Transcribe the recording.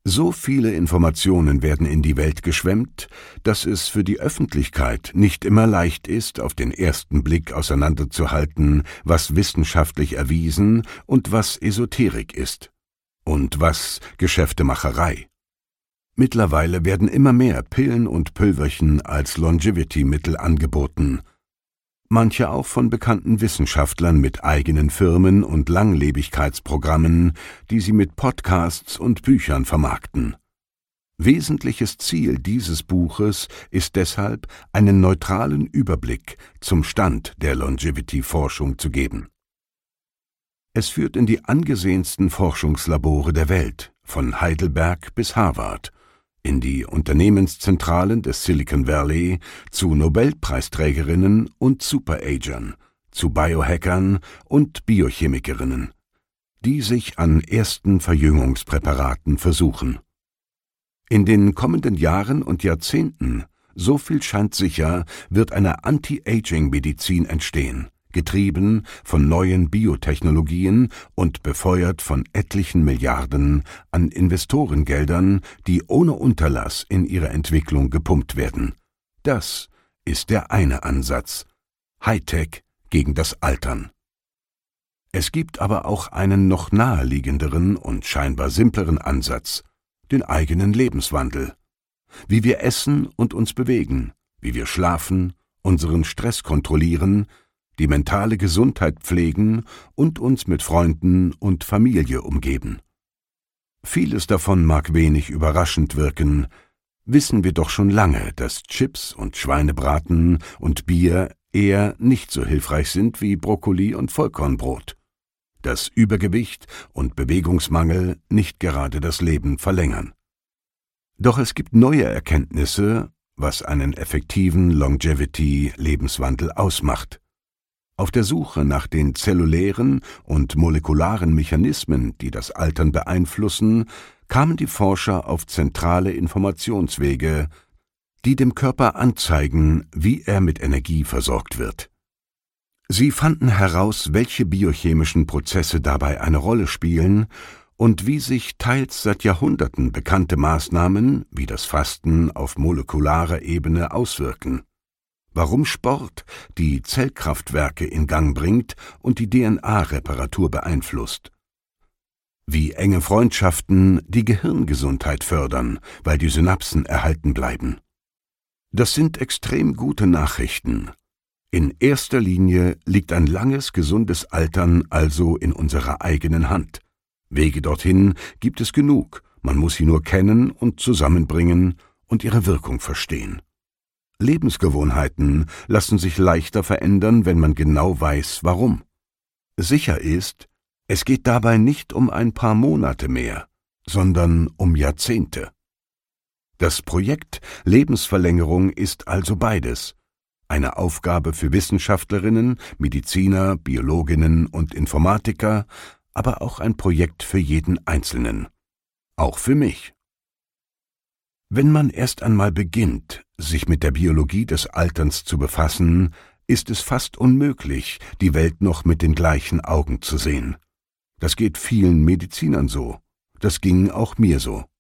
So viele Informationen werden in die Welt geschwemmt, dass es für die Öffentlichkeit nicht immer leicht ist, auf den ersten Blick auseinanderzuhalten, was wissenschaftlich erwiesen und was Esoterik ist und was Geschäftemacherei. Mittlerweile werden immer mehr Pillen und Pülverchen als Longevity-Mittel angeboten, manche auch von bekannten Wissenschaftlern mit eigenen Firmen und Langlebigkeitsprogrammen, die sie mit Podcasts und Büchern vermarkten. Wesentliches Ziel dieses Buches ist deshalb, einen neutralen Überblick zum Stand der Longevity-Forschung zu geben. Es führt in die angesehensten Forschungslabore der Welt, von Heidelberg bis Harvard, in die Unternehmenszentralen des Silicon Valley, zu Nobelpreisträgerinnen und Superagern, zu Biohackern und Biochemikerinnen, die sich an ersten Verjüngungspräparaten versuchen. In den kommenden Jahren und Jahrzehnten, so viel scheint sicher, wird eine Anti-Aging-Medizin entstehen, getrieben von neuen Biotechnologien und befeuert von etlichen Milliarden an Investorengeldern, die ohne Unterlass in ihre Entwicklung gepumpt werden. Das ist der eine Ansatz: Hightech gegen das Altern. Es gibt aber auch einen noch naheliegenderen und scheinbar simpleren Ansatz: den eigenen Lebenswandel. Wie wir essen und uns bewegen, wie wir schlafen, unseren Stress kontrollieren, die mentale Gesundheit pflegen und uns mit Freunden und Familie umgeben. Vieles davon mag wenig überraschend wirken, wissen wir doch schon lange, dass Chips und Schweinebraten und Bier eher nicht so hilfreich sind wie Brokkoli und Vollkornbrot, dass Übergewicht und Bewegungsmangel nicht gerade das Leben verlängern. Doch es gibt neue Erkenntnisse, was einen effektiven Longevity-Lebenswandel ausmacht. Auf der Suche nach den zellulären und molekularen Mechanismen, die das Altern beeinflussen, kamen die Forscher auf zentrale Informationswege, die dem Körper anzeigen, wie er mit Energie versorgt wird. Sie fanden heraus, welche biochemischen Prozesse dabei eine Rolle spielen und wie sich teils seit Jahrhunderten bekannte Maßnahmen wie das Fasten auf molekularer Ebene auswirken. Warum Sport die Zellkraftwerke in Gang bringt und die DNA-Reparatur beeinflusst. Wie enge Freundschaften die Gehirngesundheit fördern, weil die Synapsen erhalten bleiben. Das sind extrem gute Nachrichten. In erster Linie liegt ein langes, gesundes Altern also in unserer eigenen Hand. Wege dorthin gibt es genug, man muss sie nur kennen und zusammenbringen und ihre Wirkung verstehen. Lebensgewohnheiten lassen sich leichter verändern, wenn man genau weiß, warum. Sicher ist, es geht dabei nicht um ein paar Monate mehr, sondern um Jahrzehnte. Das Projekt Lebensverlängerung ist also beides: eine Aufgabe für Wissenschaftlerinnen, Mediziner, Biologinnen und Informatiker, aber auch ein Projekt für jeden Einzelnen. Auch für mich. Wenn man erst einmal beginnt, sich mit der Biologie des Alterns zu befassen, ist es fast unmöglich, die Welt noch mit den gleichen Augen zu sehen. Das geht vielen Medizinern so. Das ging auch mir so.